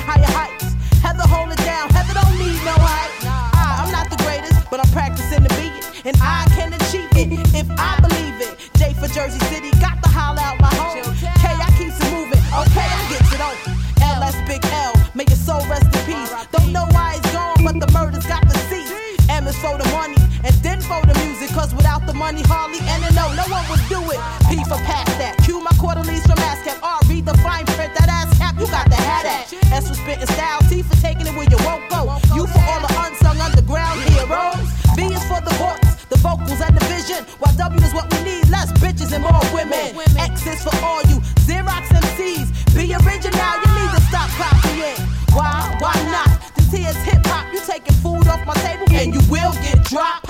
higher heights. Heather hold it down, Heather don't need no hype. I'm not the greatest, but I'm practicing to be it, and I can achieve it if I believe it. J for Jersey City, got to holler out my home. K, I keeps it moving, okay, I gets it on. LS Big L, may your soul rest in peace. Don't know why it's gone, but the murder's got the cease. M is for the money, and then for the music, cause without the money, hardly N&O, no one would do it. P for past that, Q my quarterlies from ASCAP, R, read the fine print, that ass cap, you got to have that. S for spitting style, T for taking it where you won't go. U for all the unsung underground heroes. V is for the voice, the vocals and the vision, while W is what we need, less bitches and more women. X is for all you Xerox MCs, be original, you need to stop copying. Why not? This here's hip hop, you taking food off my table and you will get dropped.